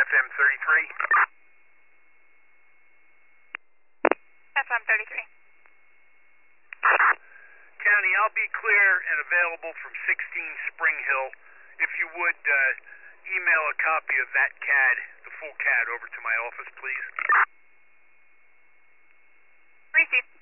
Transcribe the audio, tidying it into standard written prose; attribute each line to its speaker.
Speaker 1: FM 33.
Speaker 2: FM 33.
Speaker 1: County, I'll be clear and available from 16 Spring Hill. If you would, email a copy of that CAD, the full CAD, over to my office, please.
Speaker 2: Received.